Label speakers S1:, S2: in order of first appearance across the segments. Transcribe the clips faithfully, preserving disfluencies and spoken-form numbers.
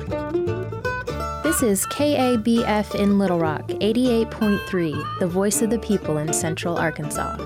S1: This is K A B F in Little Rock, eighty-eight point three, the voice of the people in Central Arkansas.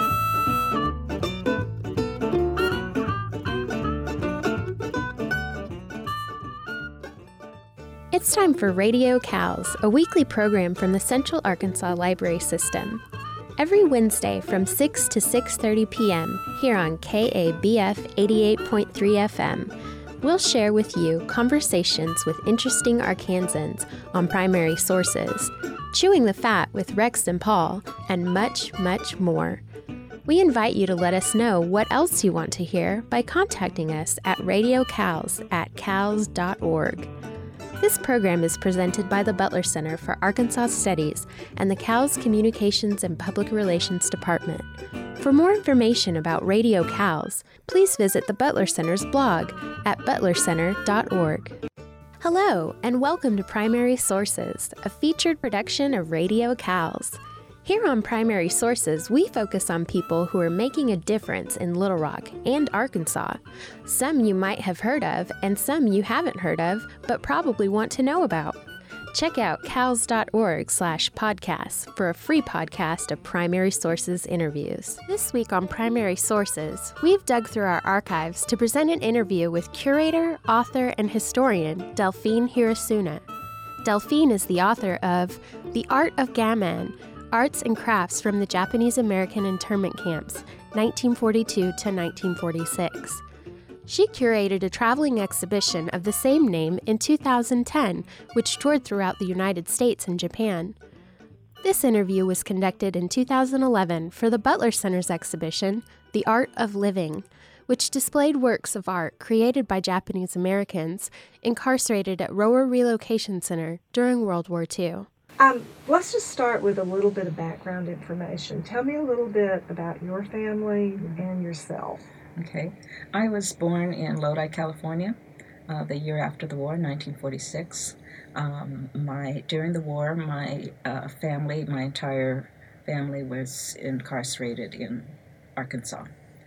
S1: It's time for Radio Cows, a weekly program from the Central Arkansas Library System. Every Wednesday from six to six thirty p.m. here on K A B F eighty-eight point three F M, we'll share with you conversations with interesting Arkansans on primary sources, chewing the fat with Rex and Paul, and much, much more. We invite you to let us know what else you want to hear by contacting us at radiocows at cows dot org. This program is presented by the Butler Center for Arkansas Studies and the Cows Communications and Public Relations Department. For more information about Radio Cows, please visit the Butler Center's blog at butler center dot org. Hello, and welcome to Primary Sources, a featured production of Radio Cows. Here on Primary Sources, we focus on people who are making a difference in Little Rock and Arkansas. Some you might have heard of, and some you haven't heard of, but probably want to know about. Check out cows dot org slash podcasts for a free podcast of Primary Sources interviews. This week on Primary Sources, we've dug through our archives to present an interview with curator, author, and historian Delphine Hirasuna. Delphine is the author of The Art of Gaman, Arts and Crafts from the Japanese American Internment Camps, nineteen forty-two to nineteen forty-six. She curated a traveling exhibition of the same name in two thousand ten, which toured throughout the United States and Japan. This interview was conducted in two thousand eleven for the Butler Center's exhibition, The Art of Living, which displayed works of art created by Japanese Americans incarcerated at Rower Relocation Center during World War Two.
S2: Um, let's just start with a little bit of background information. Tell me a little bit about your family and yourself.
S3: Okay. I was born in Lodi, California, uh, the year after the war, nineteen forty-six. Um, my during the war, my uh, family, my entire family was incarcerated in Arkansas.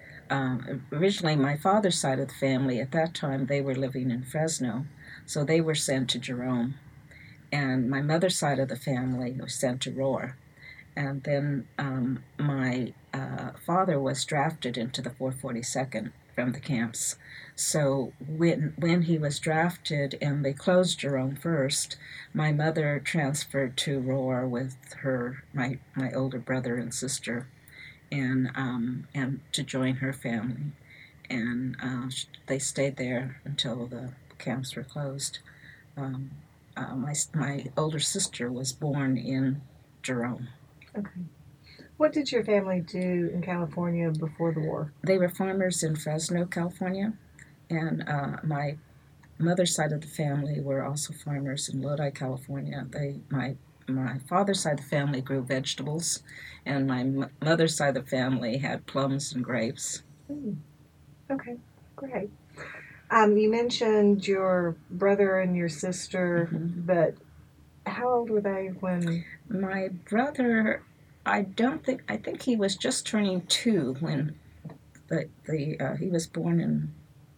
S3: Um, originally, my father's side of the family, at that time, they were living in Fresno, so they were sent to Jerome. And my mother's side of the family was sent to Roar. And then um, my uh, father was drafted into the four forty-second from the camps. So when when he was drafted and they closed Jerome first, my mother transferred to Roar with her my my older brother and sister, and um, and to join her family. And uh, they stayed there until the camps were closed. Um, Uh, my my older sister was born in Jerome.
S2: Okay. What did your family do in California before the war?
S3: They were farmers in Fresno, California, and uh, my mother's side of the family were also farmers in Lodi, California. They my my father's side of the family grew vegetables, and my m- mother's side of the family had plums and grapes.
S2: Mm. Okay, great. Um, you mentioned your brother and your sister, mm-hmm. but how old were they when?
S3: My brother, I don't think, I think he was just turning two when the, the uh, he was born in,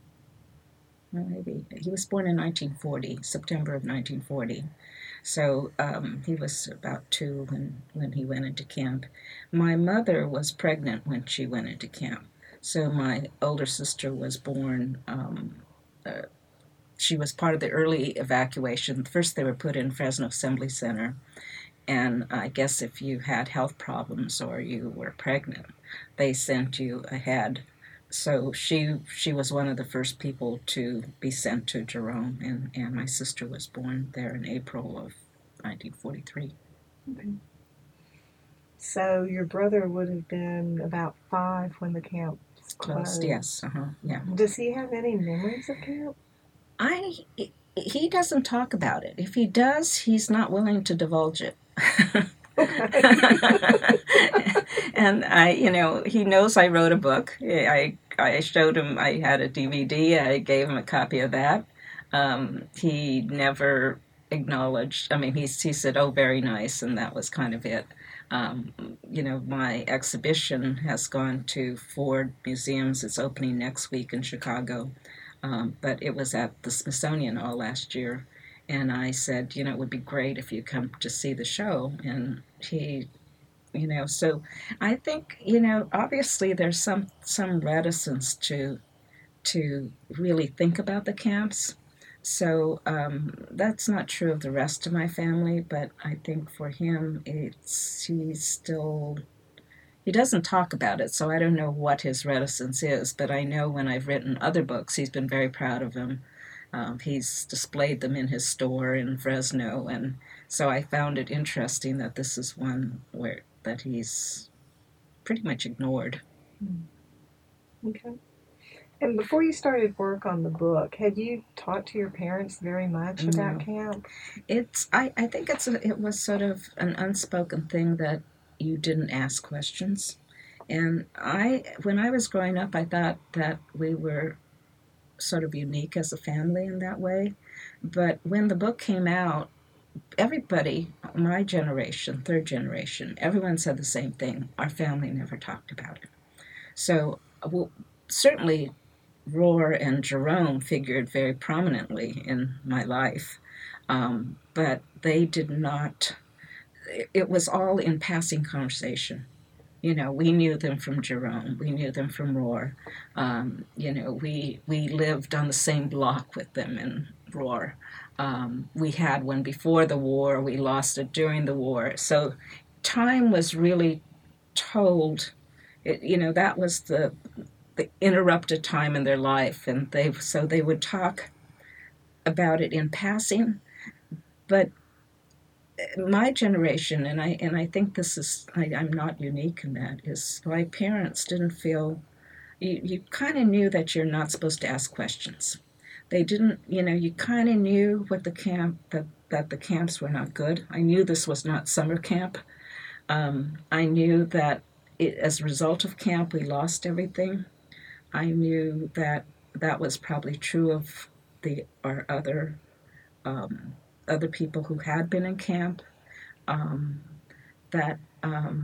S3: well, maybe, he was born in nineteen forty, September of nineteen forty. So um, he was about two when, when he went into camp. My mother was pregnant when she went into camp. So my older sister was born, um, uh, she was part of the early evacuation. First they were put in Fresno Assembly Center, and I guess if you had health problems or you were pregnant, they sent you ahead. So she she was one of the first people to be sent to Jerome, and, and my sister was born there in April of nineteen forty-three.
S2: Okay. So your brother would have been about five when the camp was closed.
S3: Closed, yes, uh-huh, yeah.
S2: Does he have any memories of camp?
S3: I, he doesn't talk about it. If he does, he's not willing to divulge it. And I, you know, he knows I wrote a book. I, I showed him I had a D V D. I gave him a copy of that. Um, he never acknowledged. I mean, he he said, "Oh, very nice," and that was kind of it. Um, you know, my exhibition has gone to four museums. It's opening next week in Chicago. Um, but it was at the Smithsonian all last year, and I said, you know, it would be great if you come to see the show. And he, you know, so I think, you know, obviously there's some some reticence to to really think about the camps. So um, that's not true of the rest of my family, but I think for him, it's he's still he doesn't talk about it, so I don't know what his reticence is. But I know when I've written other books, he's been very proud of them. Um, he's displayed them in his store in Fresno, and so I found it interesting that this is one where that he's pretty much ignored.
S2: Okay. And before you started work on the book, had you talked to your parents very much about
S3: No.
S2: camp?
S3: It's I, I think it's a, it was sort of an unspoken thing that you didn't ask questions. And I when I was growing up, I thought that we were sort of unique as a family in that way. But when the book came out, everybody, my generation, third generation, everyone said the same thing. Our family never talked about it. So, well, certainly Roar and Jerome figured very prominently in my life, um, but they did not, it was all in passing conversation. You know, we knew them from Jerome, we knew them from Roar. Um, you know, we, we lived on the same block with them in Roar. Um, we had one before the war, we lost it during the war. So time was really told, it, you know, that was the the interrupted time in their life, and they so they would talk about it in passing. But my generation, and I and I think this is I, I'm not unique in that, is my parents didn't feel you, you kind of knew that you're not supposed to ask questions. They didn't, you know, you kind of knew what the camp that that the camps were not good. I knew this was not summer camp. Um, I knew that it, as a result of camp, we lost everything. I knew that that was probably true of the our other um, other people who had been in camp. Um, that um,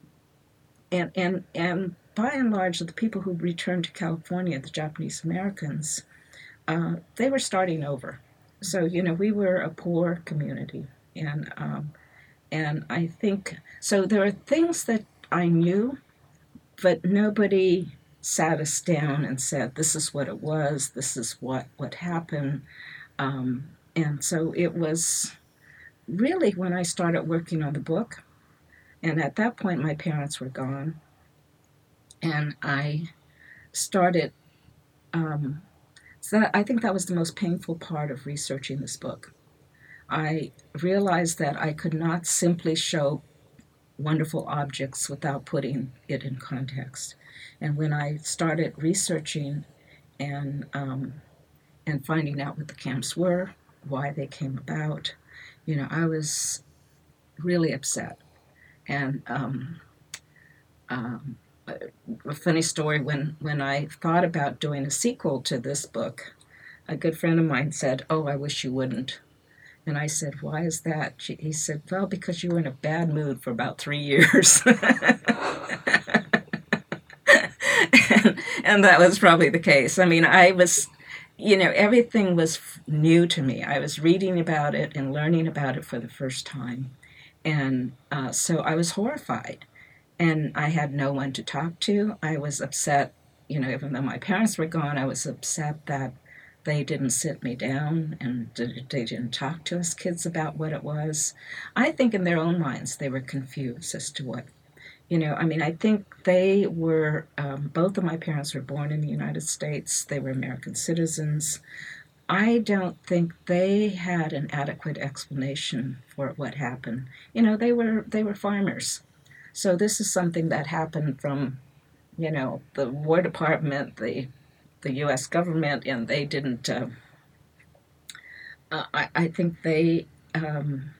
S3: and and and by and large, the people who returned to California, the Japanese Americans, uh, they were starting over. So you know, we were a poor community, and um, and I think so. There are things that I knew, but nobody sat us down and said, this is what it was, this is what, what happened. Um, and so it was really when I started working on the book, and at that point my parents were gone, and I started, um, so that, I think that was the most painful part of researching this book. I realized that I could not simply show wonderful objects without putting it in context. And when I started researching and um, and finding out what the camps were, why they came about, you know, I was really upset. And um, um, a, a funny story, when, when I thought about doing a sequel to this book, a good friend of mine said, oh, I wish you wouldn't. And I said, why is that? She, he said, well, because you were in a bad mood for about three years. and, and that was probably the case. I mean, I was, you know, everything was new to me. I was reading about it and learning about it for the first time. And uh, so I was horrified. And I had no one to talk to. I was upset, you know, even though my parents were gone, I was upset that they didn't sit me down and they didn't talk to us kids about what it was. I think in their own minds they were confused as to what, you know, I mean, I think they were, um, both of my parents were born in the United States. They were American citizens. I don't think they had an adequate explanation for what happened. You know, they were they were farmers. So this is something that happened from, you know, the War Department, the the U S government, and they didn't, uh, uh, I, I think they, um,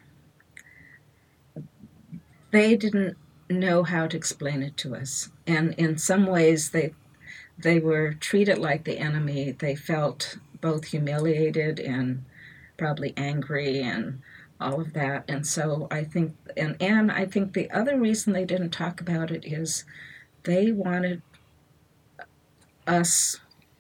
S3: they didn't know how to explain it to us. And in some ways, they, they were treated like the enemy. They felt both humiliated and probably angry and all of that. And so I think, and, and I think the other reason they didn't talk about it is they wanted us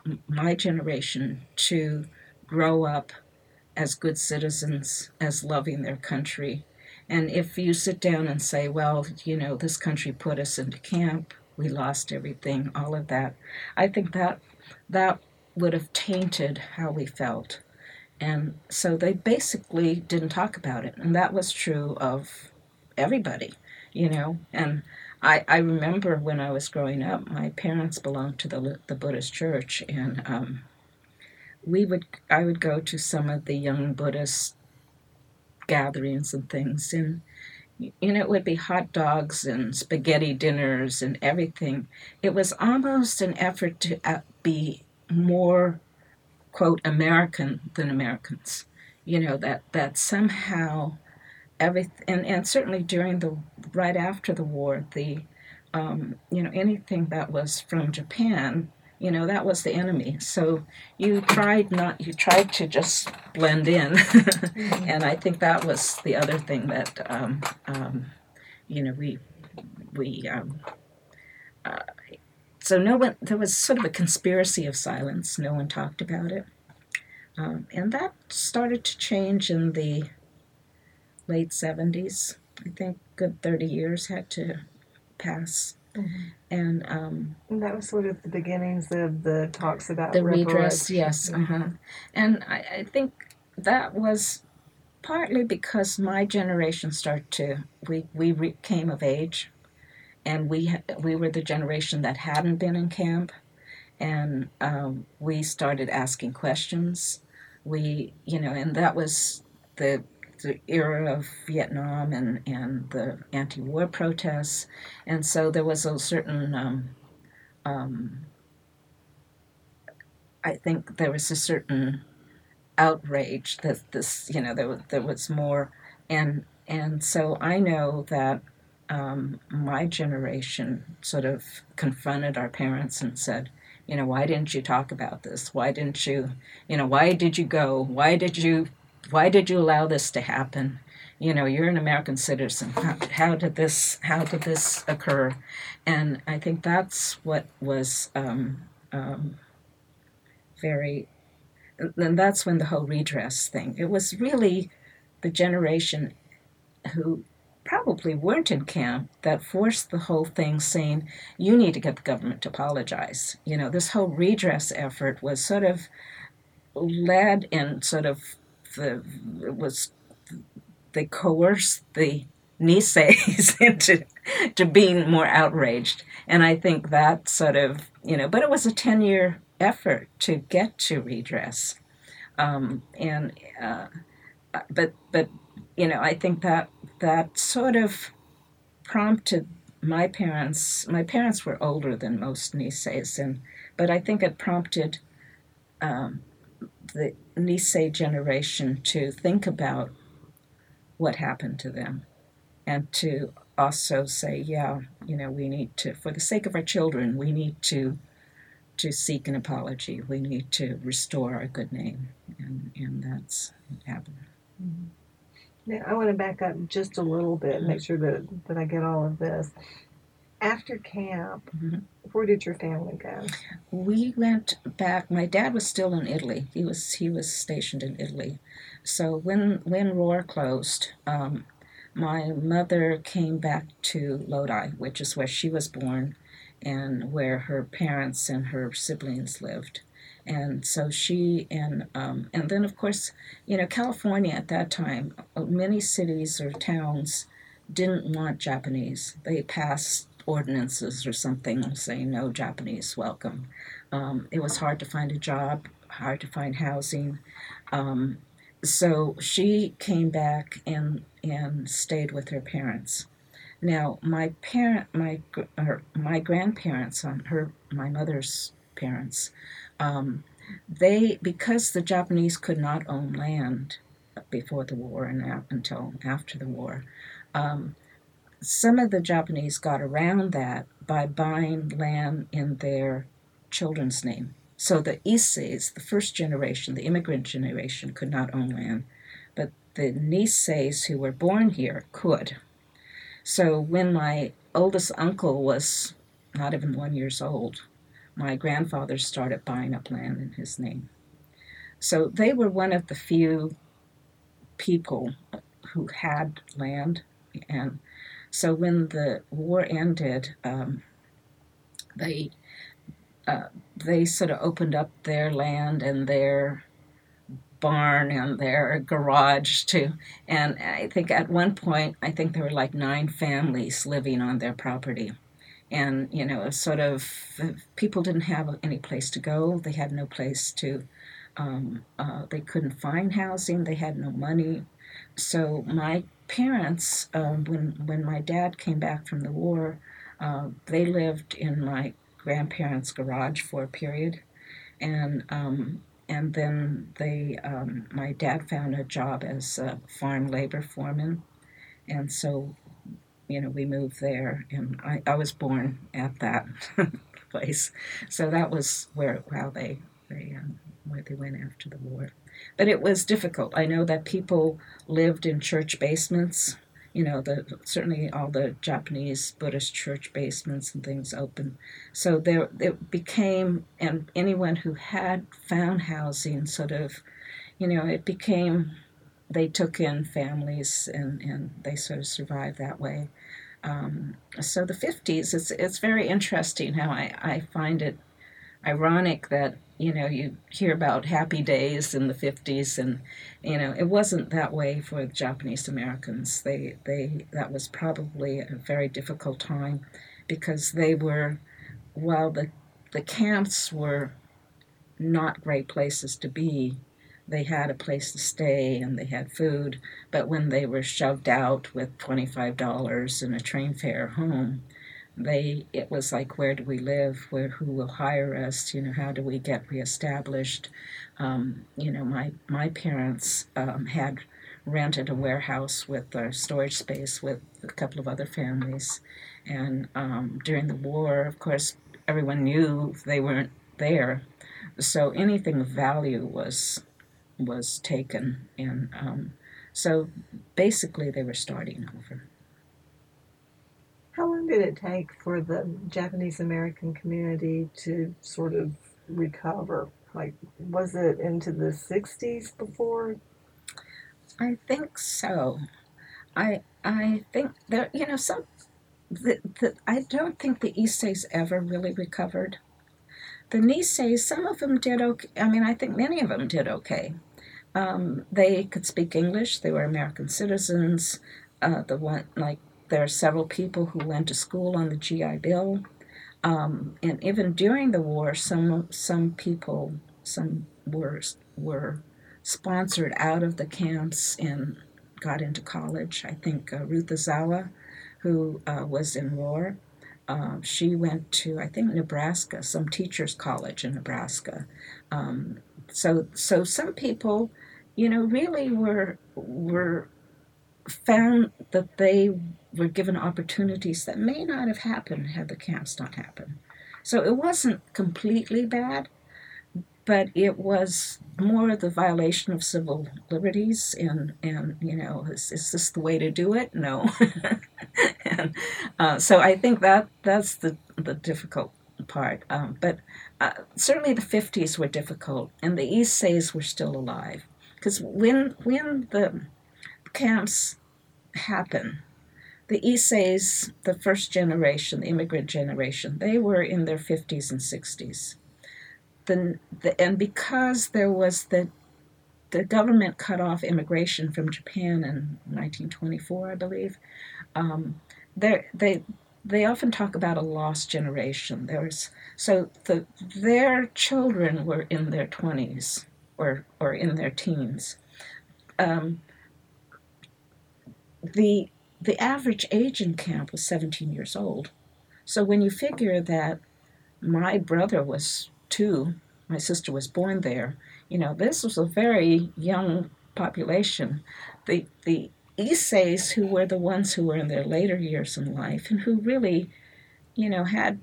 S3: my generation to grow up as good citizens, as loving their country. And if you sit down and say, well, you know, this country put us into camp, we lost everything, all of that, I think that that would have tainted how we felt. And so they basically didn't talk about it. And that was true of everybody, you know. And I, I remember when I was growing up, my parents belonged to the, the Buddhist church, and um, we would I would go to some of the young Buddhist gatherings and things, and you know, it would be hot dogs and spaghetti dinners and everything. It was almost an effort to uh, be more, quote, American than Americans. You know, that, that somehow everything, and, and certainly during the, right after the war, the, um, you know, anything that was from Japan, you know, that was the enemy. So you tried not, you tried to just blend in. Mm-hmm. And I think that was the other thing that, um, um, you know, we, we, um, uh, so no one, there was sort of a conspiracy of silence. No one talked about it. Um, and that started to change in the late seventies. I think good thirty years had to pass. Mm-hmm. And, um,
S2: and that was sort of the beginnings of the talks about
S3: the redress, yes. Mm-hmm. Uh-huh. And I, I think that was partly because my generation started to, we, we re- came of age, and we we were the generation that hadn't been in camp, and um, we started asking questions. We, you know, and that was the the era of Vietnam and, and the anti-war protests, and so there was a certain, um, um, I think there was a certain outrage that this, you know, there was, there was more, and and so I know that um, my generation sort of confronted our parents and said, you know, why didn't you talk about this? Why didn't you, you know, why did you go? Why did you, why did you allow this to happen? You know, you're an American citizen. How, how did this, how did this occur? And I think that's what was um, um, very, and that's when the whole redress thing, it was really the generation who probably weren't in camp that forced the whole thing, saying, you need to get the government to apologize. You know, this whole redress effort was sort of led in sort of the, it was, they coerced the Niseis into to being more outraged. And I think that sort of, you know, but it was a ten-year effort to get to redress. Um, and, uh, but, but, you know, I think that that sort of prompted my parents. My parents were older than most Niseis, and but I think it prompted um, the Nisei generation to think about what happened to them, and to also say, yeah, you know, we need to, for the sake of our children, we need to to seek an apology. We need to restore our good name, and and that's what happened.
S2: Mm-hmm. Now, I want to back up just a little bit and make sure that, that I get all of this. After camp, mm-hmm. where did your family go?
S3: We went back. My dad was still in Italy. He was he was stationed in Italy. So when when Roar closed, um, my mother came back to Lodi, which is where she was born, and where her parents and her siblings lived. And so she, and um, and then, of course, you know, California at that time, many cities or towns didn't want Japanese. They passed ordinances or something saying no Japanese welcome. Um, it was hard to find a job, hard to find housing. Um, so she came back and, and stayed with her parents. Now, my parent, my her, my grandparents on her, my mother's parents, um, they, because the Japanese could not own land before the war and a- until after the war, um, some of the Japanese got around that by buying land in their children's name. So the Issei's, the first generation, the immigrant generation, could not own land, but the Nisei's who were born here could. So when my oldest uncle was not even one years old, my grandfather started buying up land in his name. So they were one of the few people who had land. And so when the war ended, um, they uh, they sort of opened up their land and their barn and their garage too. And I think at one point, I think there were like nine families living on their property. And, you know, it was sort of, people didn't have any place to go. They had no place to, um, uh, they couldn't find housing. They had no money. So my parents, um, when, when my dad came back from the war, uh, they lived in my grandparents' garage for a period. And um, and then they, um, my dad found a job as a farm labor foreman, and so, you know, we moved there, and I, I was born at that place, so that was where how they they um, where they went after the war. But it was difficult. I know that people lived in church basements. You know, the certainly all the Japanese Buddhist church basements and things open. So there it became, and anyone who had found housing sort of, you know, it became, they took in families and, and they sort of survived that way. Um, so the fifties, it's it's very interesting how I, I find it ironic that, you know, you hear about happy days in the fifties, and, you know, it wasn't that way for the Japanese Americans. They, they, that was probably a very difficult time because they were, while the, the camps were not great places to be, they had a place to stay and they had food, but when they were shoved out with twenty-five dollars and a train fare home, they it was like, where do we live, where who will hire us, you know, how do we get reestablished. Um, you know, my my parents um, had rented a warehouse with a storage space with a couple of other families, and um, during the war, of course, everyone knew they weren't there, so anything of value was was taken, and um, so basically they were starting over.
S2: How long did it take for the Japanese American community to sort of recover? Like, was it into the sixties before?
S3: I think so. I I think there, you know, some. The, the, I don't think the Issei's ever really recovered. The Niseis, some of them did okay. I mean, I think many of them did okay. Um, they could speak English. They were American citizens. Uh, the one like there are several people who went to school on the G I Bill, um, and even during the war, some some people some were were sponsored out of the camps and got into college. I think uh, Ruth Azawa, who uh, was in Roar, uh, she went to I think Nebraska, some teachers' college in Nebraska. Um, so so some people, you know, really were were found that they were given opportunities that may not have happened had the camps not happened. So it wasn't completely bad, but it was more the violation of civil liberties, and, and you know, is, is this the way to do it? No. and, uh, so I think that that's the, the difficult part. Um, but uh, certainly the fifties were difficult, and the Issei's were still alive. Because when, when the camps happen, the Issei's, the first generation, the immigrant generation, they were in their fifties and sixties. The, the, and because there was the the government cut off immigration from Japan in nineteen twenty-four, I believe, um, they they often talk about a lost generation. There was so the their children were in their twenties or or in their teens. Um, the the average age in camp was seventeen years old. So when you figure that my brother was two, my sister was born there, you know, this was a very young population. The the Issei's, who were the ones who were in their later years in life and who really, you know, had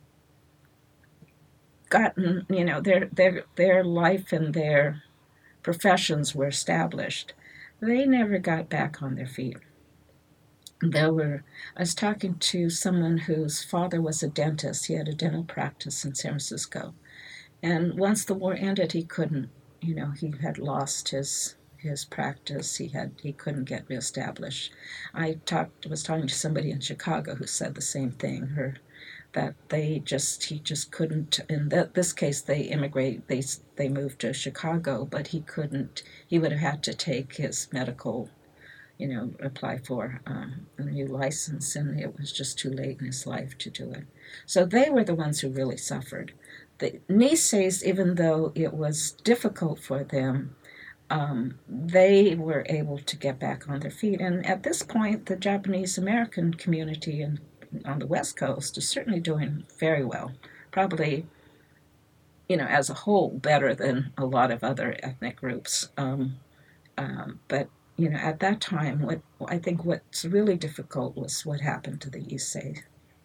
S3: gotten, you know, their their their life and their professions were established, they never got back on their feet. there were, I was talking to someone whose father was a dentist. He had a dental practice in San Francisco. And once the war ended, he couldn't, you know, he had lost his his practice. He had he couldn't get reestablished. I talked was talking to somebody in Chicago who said the same thing. Her that they just he just couldn't. In th- this case, they immigrate. They they moved to Chicago, but he couldn't. He would have had to take his medical, you know, apply for um, a new license, and it was just too late in his life to do it. So they were the ones who really suffered. The Niseis, even though it was difficult for them, um, they were able to get back on their feet. And at this point, the Japanese American community in, on the West Coast is certainly doing very well. Probably, you know, as a whole, better than a lot of other ethnic groups. Um, um, but you know, at that time, what I think what's really difficult was what happened to the Issei.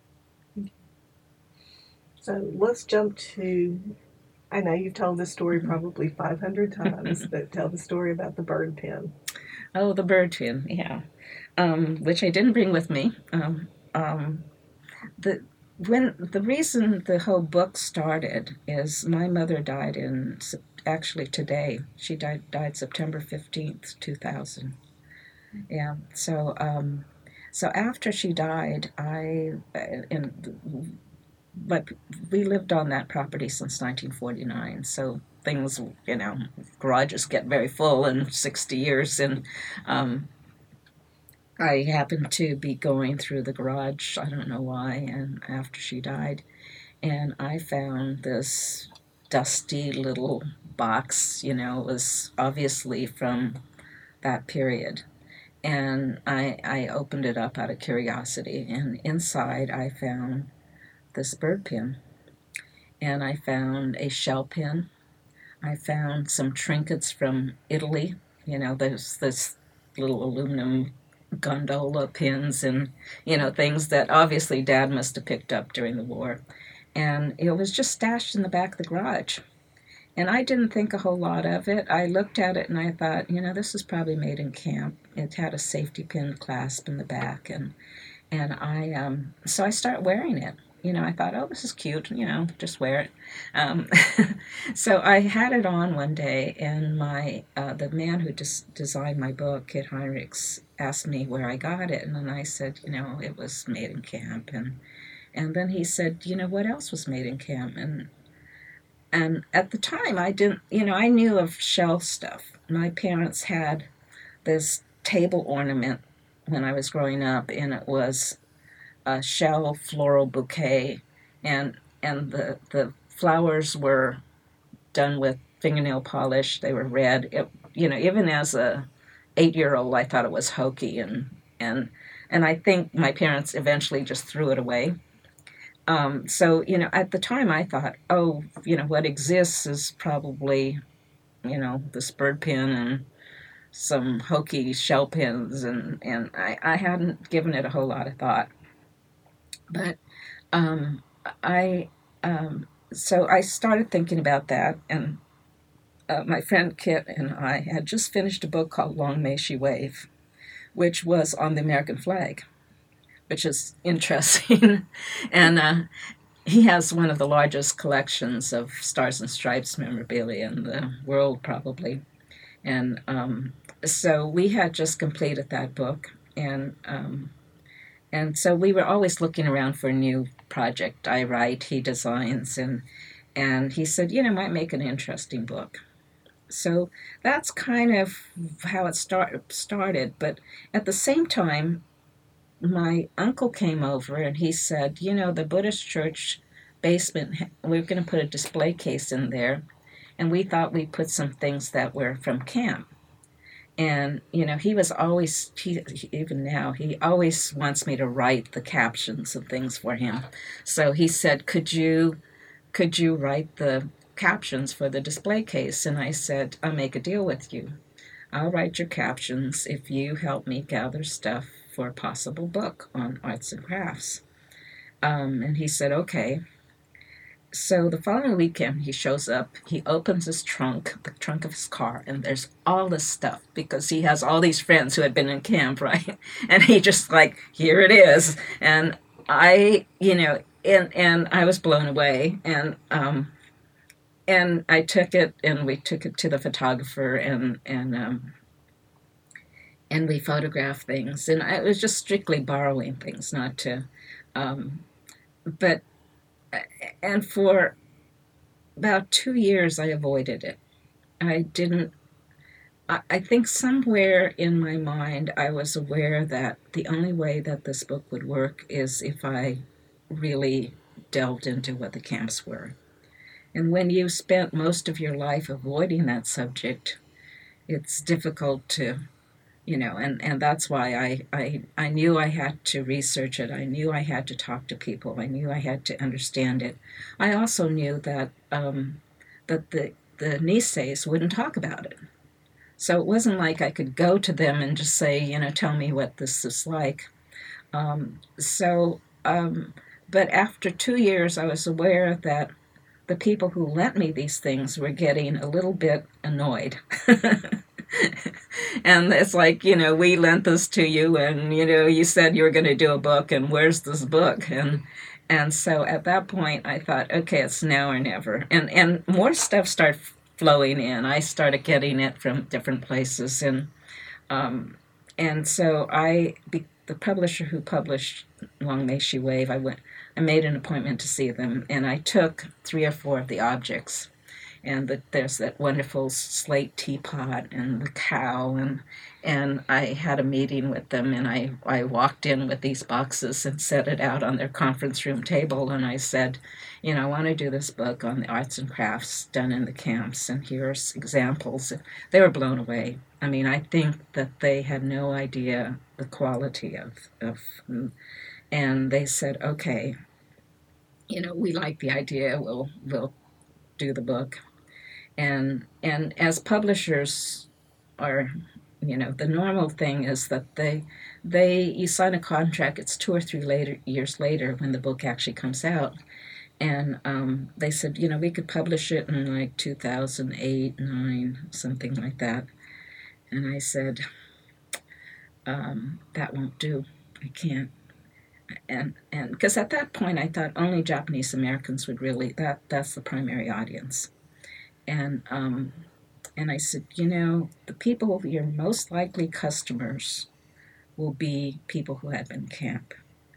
S2: So let's jump to, I know you've told this story probably five hundred times, but tell the story about the bird pen.
S3: Oh, the bird pen, yeah, um, which I didn't bring with me. Um, um, the when the reason the whole book started is my mother died in actually today. She died died September fifteenth, two thousand. Yeah. So um, so after she died, I and but we lived on that property since nineteen forty-nine. So things, you know, garages get very full in sixty years, and um, I happened to be going through the garage. I don't know why, and after she died, and I found this dusty little box. You know, it was obviously from that period. And I, I opened it up out of curiosity, and inside I found this bird pin, and I found a shell pin. I found some trinkets from Italy. You know, there's this little aluminum gondola pins, and you know, things that obviously Dad must have picked up during the war. And it was just stashed in the back of the garage. And I didn't think a whole lot of it. I looked at it and I thought, you know, this is probably made in camp. It had a safety pin clasp in the back, and and I um, so I start wearing it. You know, I thought, oh, this is cute. You know, just wear it. Um, so I had it on one day, and my uh, the man who des- designed my book, Kit Heinrichs, asked me where I got it, and then I said, you know, it was made in camp, and and then he said, you know, what else was made in camp, and and at the time, I didn't, you know, I knew of shell stuff. My parents had this table ornament when I was growing up, and it was a shell floral bouquet, and and the the flowers were done with fingernail polish. They were red. It, you know, even as a eight year old, I thought it was hokey, and and and I think my parents eventually just threw it away. Um, so, you know, at the time I thought, oh, you know, what exists is probably, you know, this bird pin and some hokey shell pins, and, and I, I hadn't given it a whole lot of thought. But um, I, um, so I started thinking about that, and uh, my friend Kit and I had just finished a book called Long May She Wave, which was on the American flag, which is interesting. and uh, he has one of the largest collections of Stars and Stripes memorabilia in the world, probably. And um, so we had just completed that book, and um, and so we were always looking around for a new project. I write, he designs, and and he said, you know, might make an interesting book. So that's kind of how it start, started. But at the same time, my uncle came over and he said, you know, the Buddhist church basement, we're going to put a display case in there. And we thought we'd put some things that were from camp. And, you know, he was always, he, even now, he always wants me to write the captions and things for him. So he said, could you, could you write the captions for the display case? And I said, I'll make a deal with you. I'll write your captions if you help me gather stuff for a possible book on arts and crafts. Um, and he said, okay. so the following weekend, he shows up, he opens his trunk, the trunk of his car, and there's all this stuff because he has all these friends who had been in camp, right? And he just like, here it is. And I, you know, and, and I was blown away. And, um, and I took it and we took it to the photographer and, and, um, and we photographed things. And I was just strictly borrowing things, not to, um, but, and for about two years, I avoided it. I didn't, I, I think somewhere in my mind, I was aware that the only way that this book would work is if I really delved into what the camps were. And when you've spent most of your life avoiding that subject, it's difficult to, you know, and, and that's why I, I, I knew I had to research it. I knew I had to talk to people. I knew I had to understand it. I also knew that um, that the, the Niseis wouldn't talk about it. So it wasn't like I could go to them and just say, you know, tell me what this is like. Um, so, um, but after two years, I was aware that the people who lent me these things were getting a little bit annoyed. And it's like, you know, we lent this to you and, you know, you said you were going to do a book and where's this book? And and so at that point I thought, okay, it's now or never. And, and more stuff started flowing in. I started getting it from different places. And um, and so I, the publisher who published Long May She Wave, I went, I made an appointment to see them and I took three or four of the objects. And the, there's that wonderful slate teapot and the cow, and and I had a meeting with them, and I, I walked in with these boxes and set it out on their conference room table, and I said, you know, I want to do this book on the arts and crafts done in the camps, and here's examples. They were blown away. I mean, I think that they had no idea the quality of, of and they said, okay, you know, we like the idea, we'll we'll do the book. And and as publishers are, you know, the normal thing is that they they you sign a contract. It's two or three later years later when the book actually comes out, and um, they said, you know, we could publish it in like two thousand eight, nine, something like that. And I said, um, that won't do. I can't. And and because at that point I thought only Japanese Americans would really that that's the primary audience. And um, and I said, you know, the people, your most likely customers will be people who have been camp.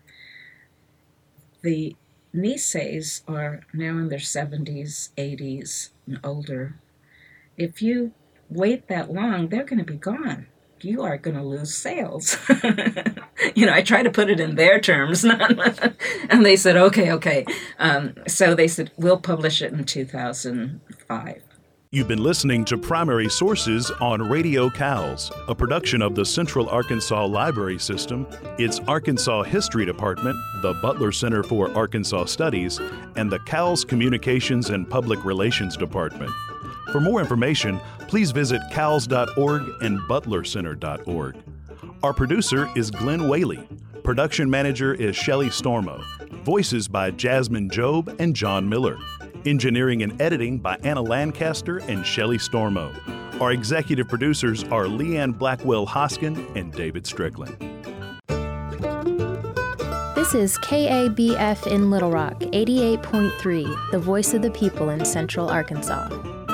S3: The Niseis are now in their seventies, eighties, and older. If you wait that long, they're going to be gone. You are going to lose sales. You know, I try to put it in their terms. And they said, okay, okay. Um, so they said, we'll publish it in two thousand five.
S4: You've been listening to Primary Sources on Radio CALS, a production of the Central Arkansas Library System, its Arkansas History Department, the Butler Center for Arkansas Studies, and the CALS Communications and Public Relations Department. For more information, please visit cals dot org and butler center dot org. Our producer is Glenn Whaley. Production manager is Shelley Stormo. Voices by Jasmine Job and John Miller. Engineering and editing by Anna Lancaster and Shelley Stormo. Our executive producers are Leanne Blackwell-Hoskin and David Strickland.
S1: This is K A B F in Little Rock, eighty-eight point three, the voice of the people in Central Arkansas.